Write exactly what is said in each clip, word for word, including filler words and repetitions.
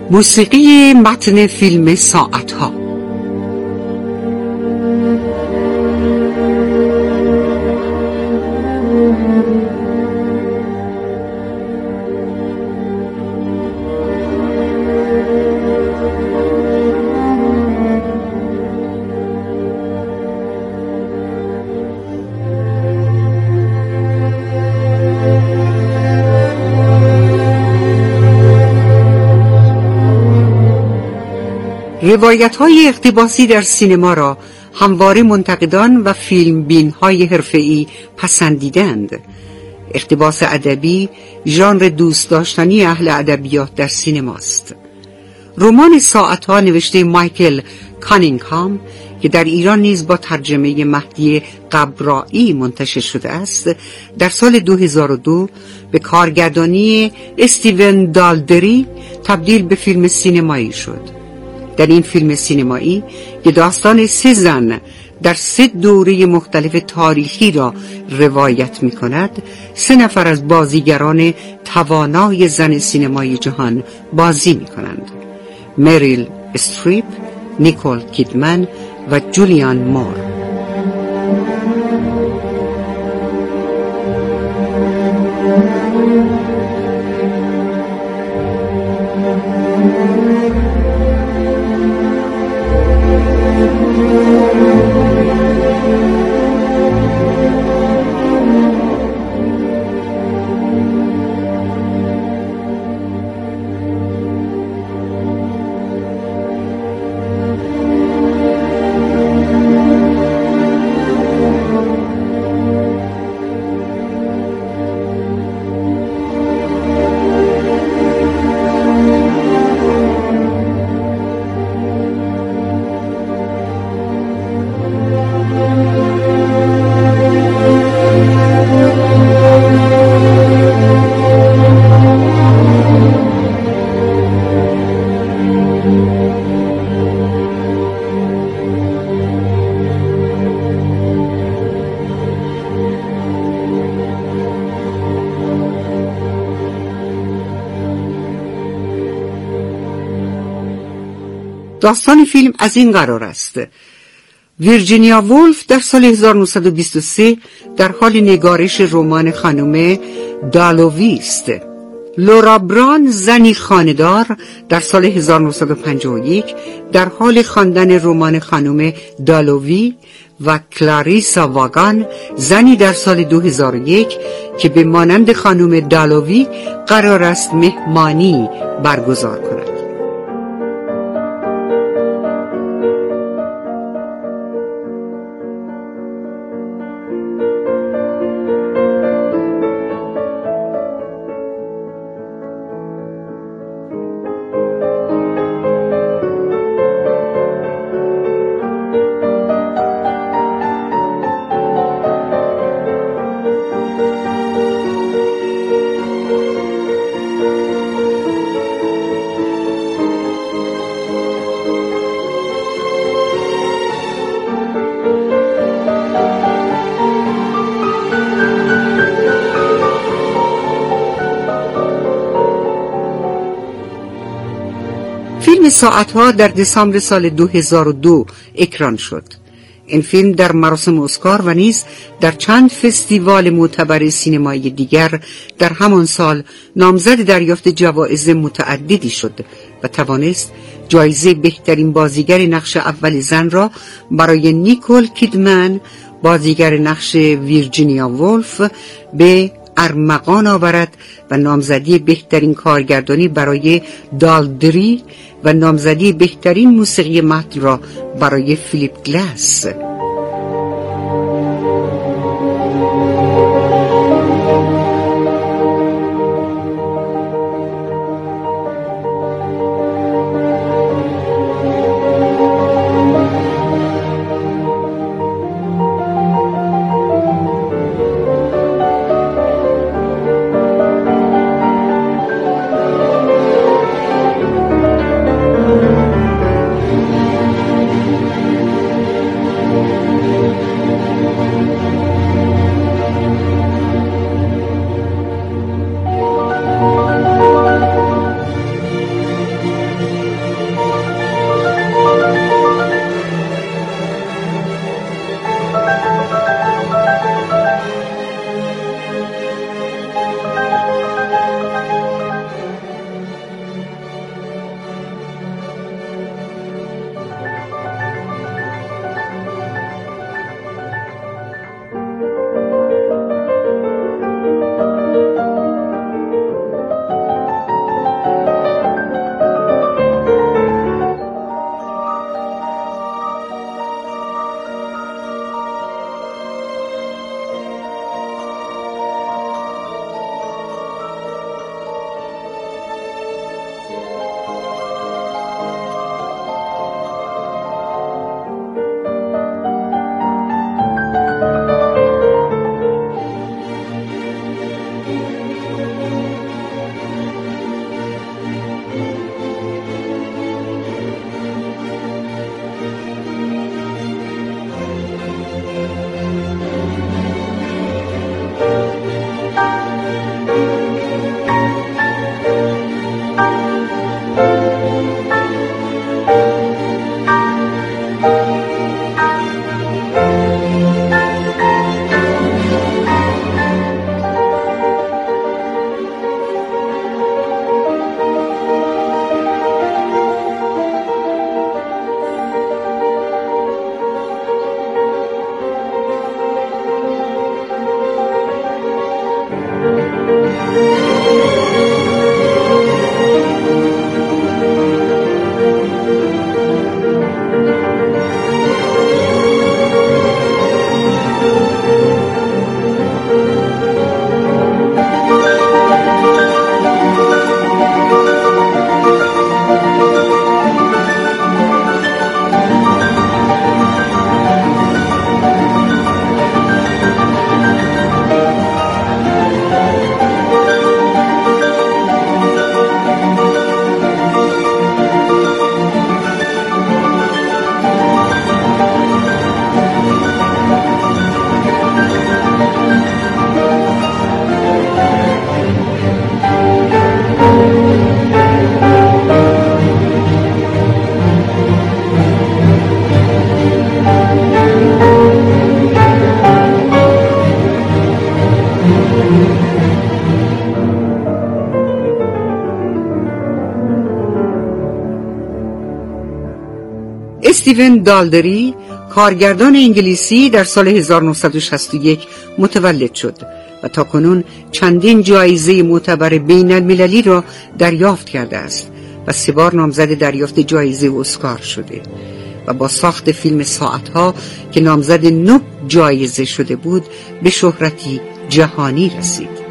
موسیقی متن فیلم ساعتها. روایت‌های اقتباسی در سینما را همواره منتقدان و فیلم بین‌های حرفه‌ای پسندیدند. اقتباس ادبی ژانر دوست داشتنی اهل ادبیات در سینماست. رمان ساعتها نوشته مایکل کانینگهام که در ایران نیز با ترجمه مهدی قبرایی منتشر شده است، در سال دو هزار و دو به کارگردانی استیون دالدری تبدیل به فیلم سینمایی شد. در این فیلم سینمایی که داستان سه زن در سه دوره مختلف تاریخی را روایت می کند، سه نفر از بازیگران توانای زن سینمای جهان بازی می کنند: مریل استریپ، نیکول کیدمن و جولیان مور. داستان فیلم از این قرار است: ویرجینیا وولف در سال هزار و نهصد و بیست و سه در حال نگارش رمان خانم دالووی است. لورا بران، زنی خانه‌دار، در سال هزار و نهصد و پنجاه و یک در حال خواندن رمان خانم دالووی و کلاریسا واگان، زنی در سال دو هزار و یک که به مانند خانم دالووی قرار است مهمانی برگزار کند. فیلم ساعتها در دسامبر سال دو هزار و دو اکران شد. این فیلم در مراسم اسکار و نیز در چند فستیوال معتبر سینمایی دیگر در همان سال نامزد دریافت جوایز متعددی شد و توانست جایزه بهترین بازیگر نقش اول زن را برای نیکول کیدمن، بازیگر نقش ویرجینیا وولف، به ارمغان آورد و نامزدی بهترین کارگردانی برای دالدری و نامزدی بهترین موسیقی متن را برای فیلیپ گلاس. استیون دالدری کارگردان انگلیسی در سال هزار و نهصد و شصت و یک متولد شد و تاکنون چندین جایزه معتبر بین المللی را دریافت کرده است و سه بار نامزد دریافت جایزه اسکار شده و با ساخت فیلم ساعتها که نامزد نه جایزه شده بود به شهرتی جهانی رسید.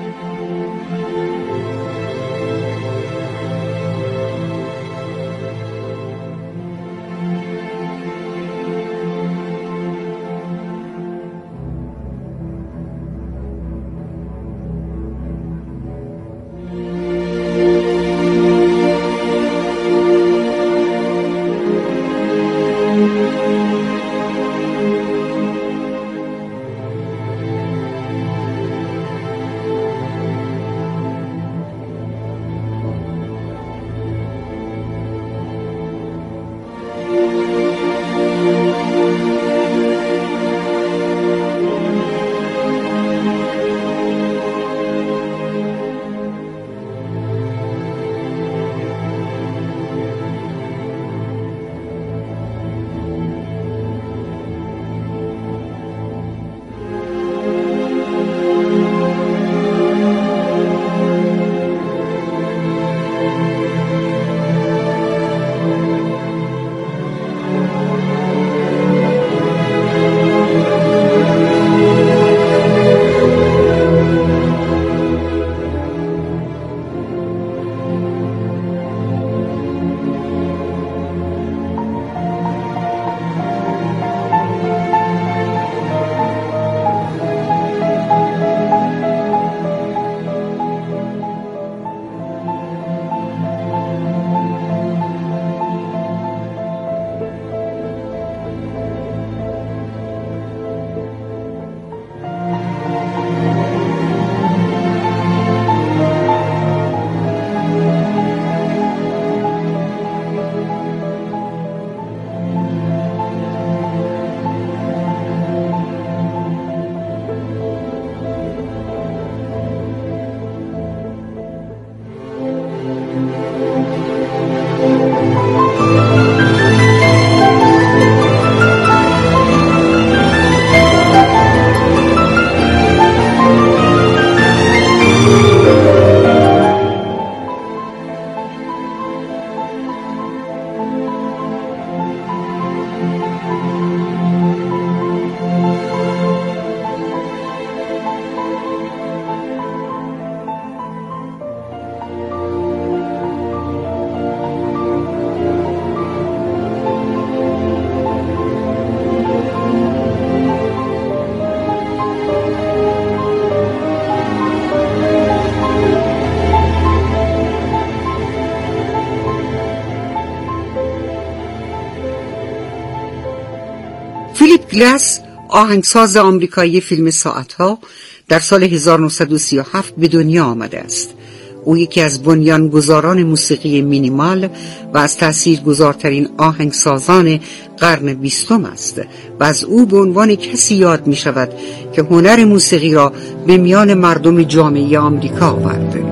فیلیپ گلاس آهنگساز آمریکایی فیلم ساعتها در سال هزار و نهصد و سی و هفت به دنیا آمده است. او یکی از بنیانگذاران موسیقی مینیمال و از تأثیرگذارترین آهنگسازان قرن بیستم است و از او به عنوان کسی یاد می شود که هنر موسیقی را به میان مردم جامعه آمریکا آورد.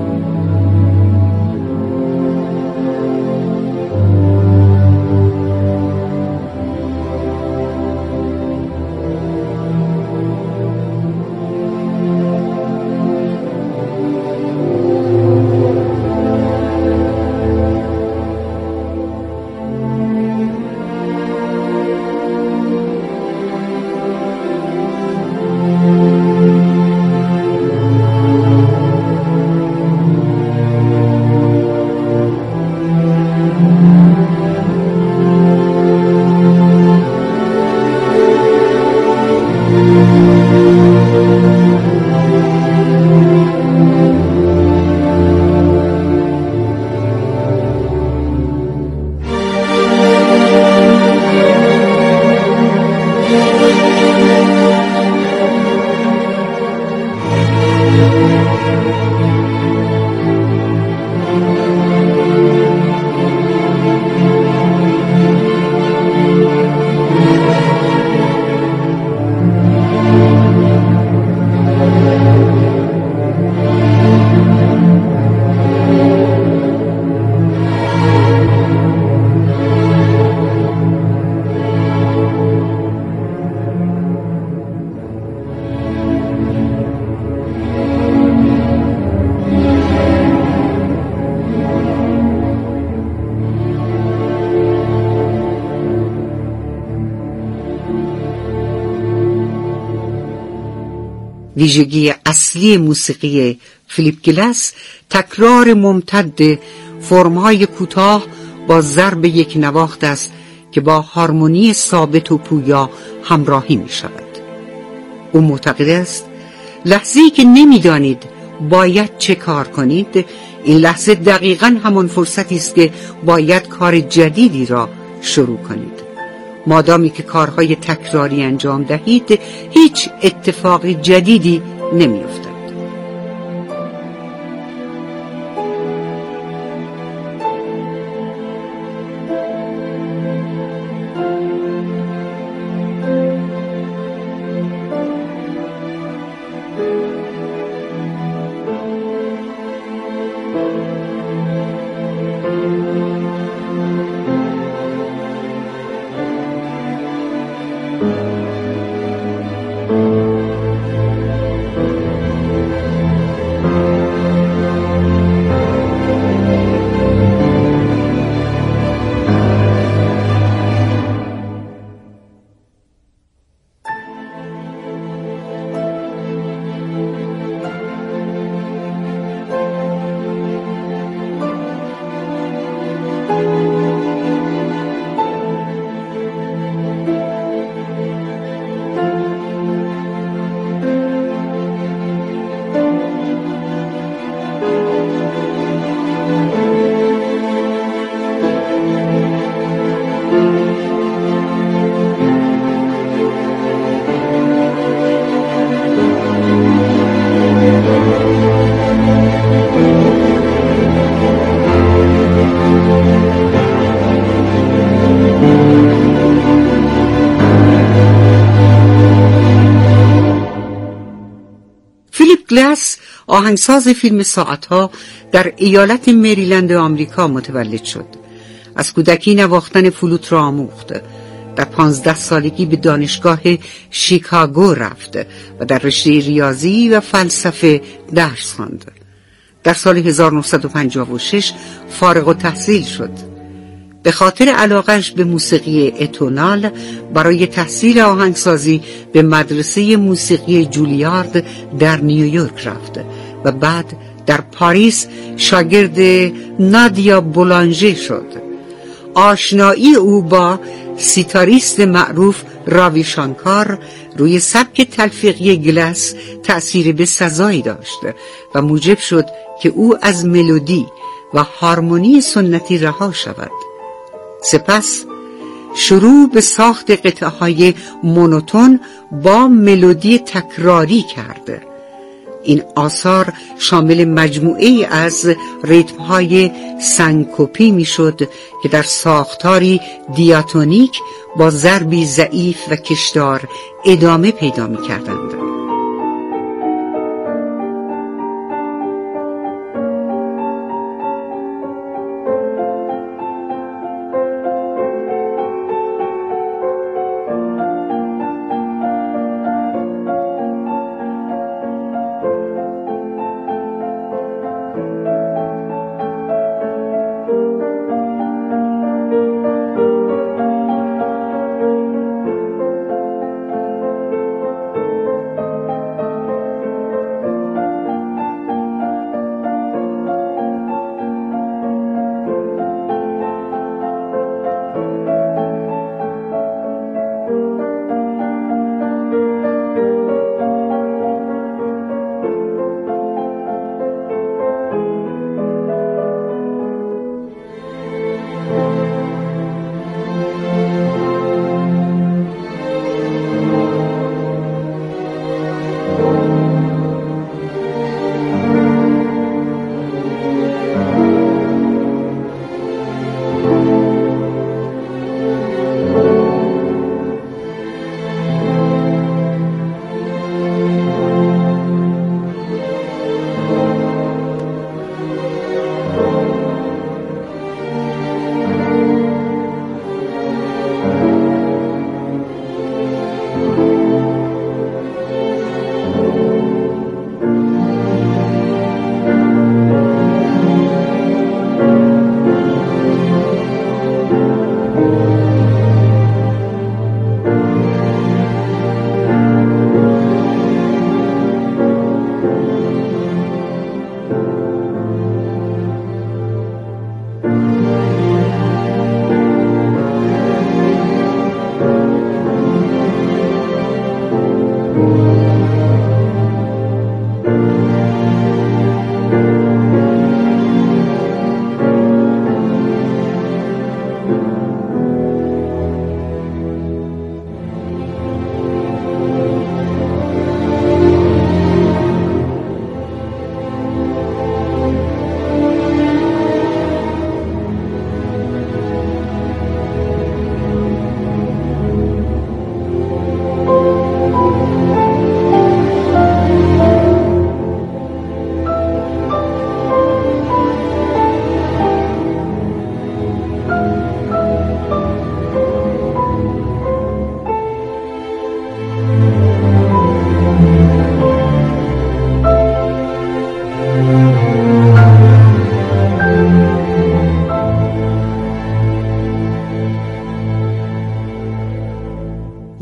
ویژگی اصلی موسیقی فیلیپ گلاس تکرار ممتد فرم‌های کوتاه با ضرب یک نواخت است که با هارمونی ثابت و پویا همراهی می شود. او معتقد است لحظه‌ای که نمی‌دانید باید چه کار کنید، این لحظه دقیقاً همان فرصتی است که باید کار جدیدی را شروع کنید. مادامی که کارهای تکراری انجام دهید، هیچ اتفاق جدیدی نمی‌افتد. گلاس آهنگساز فیلم ساعتها در ایالت مریلند آمریکا متولد شد. از کودکی نواختن فلوت را آموخت. در پانزده سالگی به دانشگاه شیکاگو رفت و در رشته ریاضی و فلسفه درس خواند. در سال هزار و نهصد و پنجاه و شش فارغ التحصیل شد. به خاطر علاقه‌اش به موسیقی اتونال برای تحصیل آهنگسازی به مدرسه موسیقی جولیارد در نیویورک رفت و بعد در پاریس شاگرد نادیا بولانژه شد. آشنایی او با سیتاریست معروف راوی شانکار روی سبک تلفیقی گلاس تأثیر بسزایی داشت و موجب شد که او از ملودی و هارمونی سنتی رها شود. سپس شروع به ساخت قطعه‌های مونوتون با ملودی تکراری کرد. این آثار شامل مجموعه‌ای از ریتم‌های سنکوپی میشد که در ساختاری دیاتونیک با ضربی ضعیف و کشدار ادامه پیدا می‌کردند.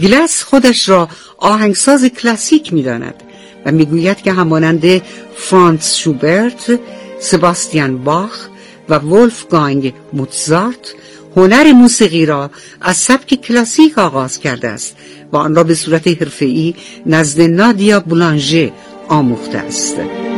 گلس خودش را آهنگساز کلاسیک می‌داند و میگوید که همانند فرانتس شوبرت، سباستیان باخ و ولفگانگ موتزارت هنر موسیقی را از سبک کلاسیک آغاز کرده است و آن را به صورت حرفه‌ای نزد نادیا بولانژه آموخته است.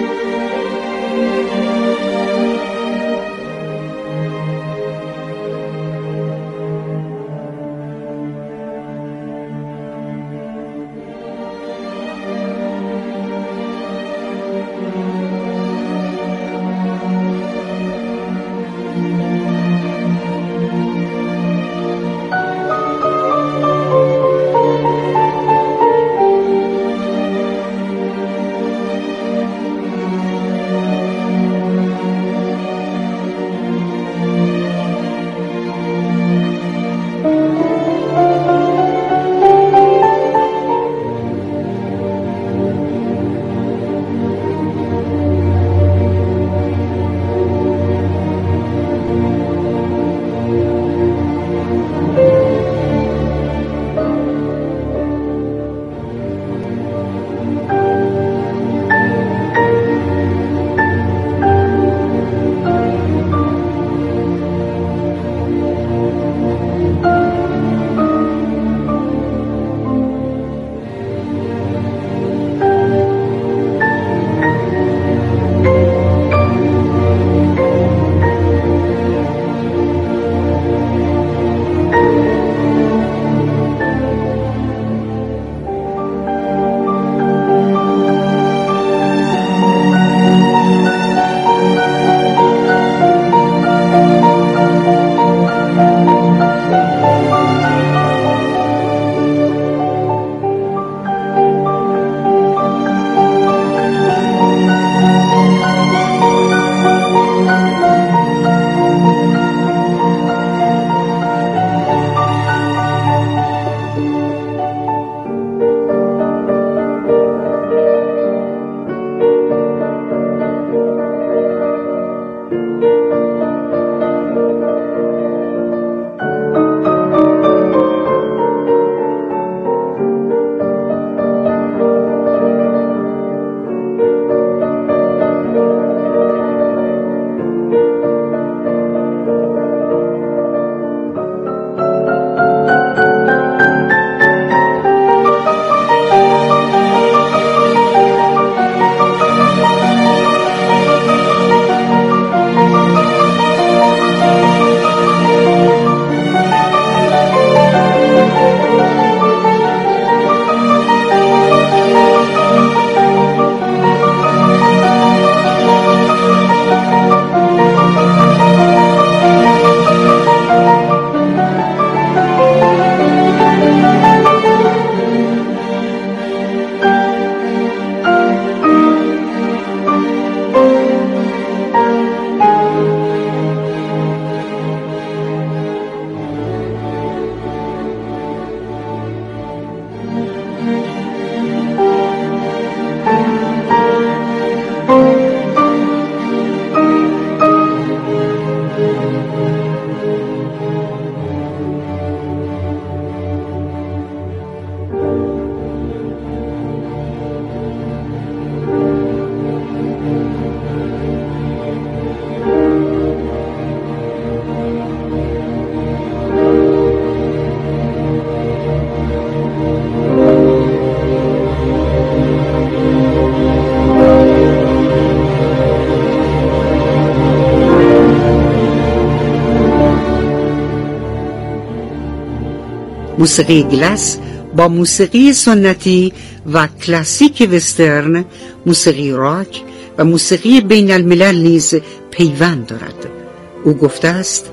موسیقی گلس با موسیقی سنتی و کلاسیک وسترن، موسیقی راک و موسیقی بین الملل نیز پیوند دارد. او گفته است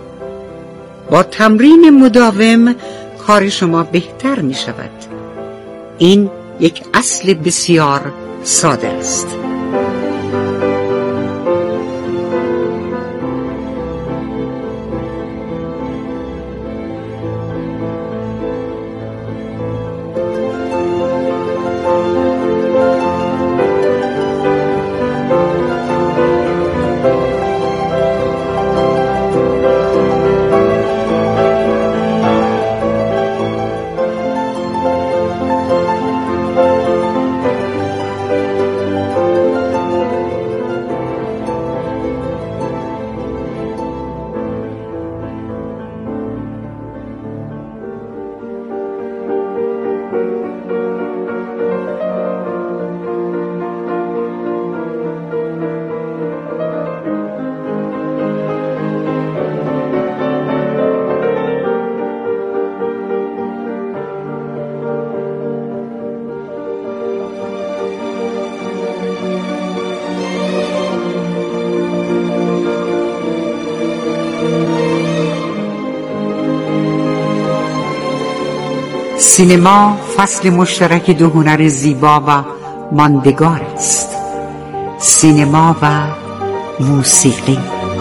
با تمرین مداوم کار شما بهتر می شود. این یک اصل بسیار ساده است. سینما فصل مشترک دو هنر زیبا و ماندگار است، سینما و موسیقی.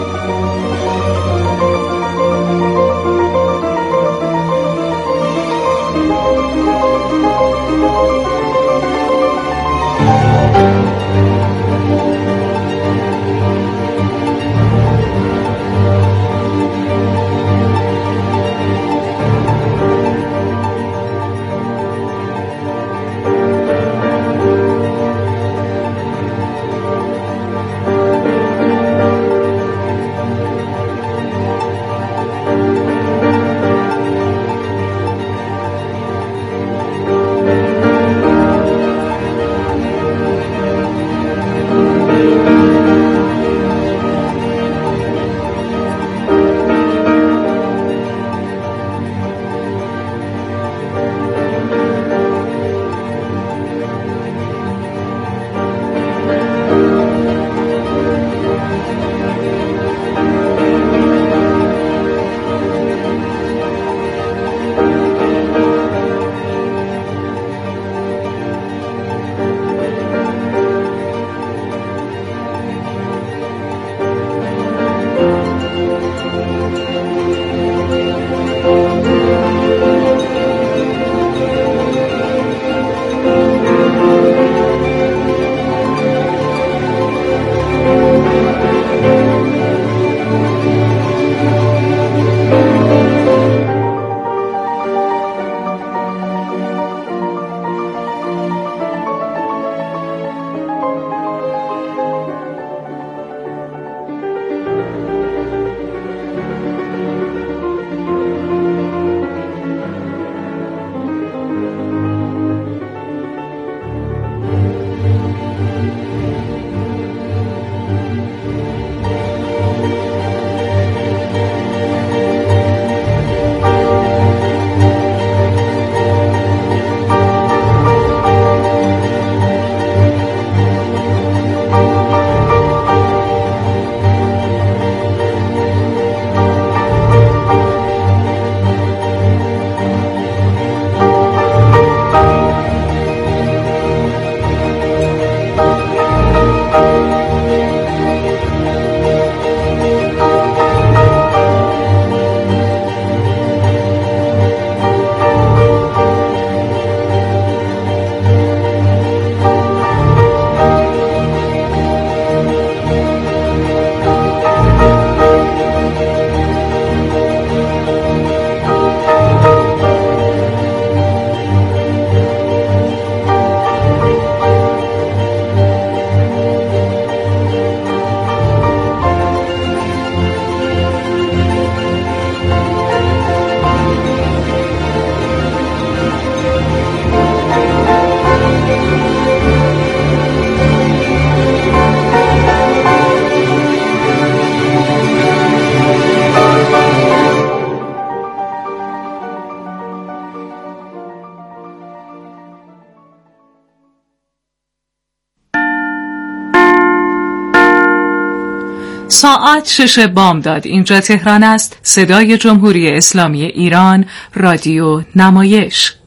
ساعت شش بامداد. اینجا تهران است. صدای جمهوری اسلامی ایران، رادیو نمایش.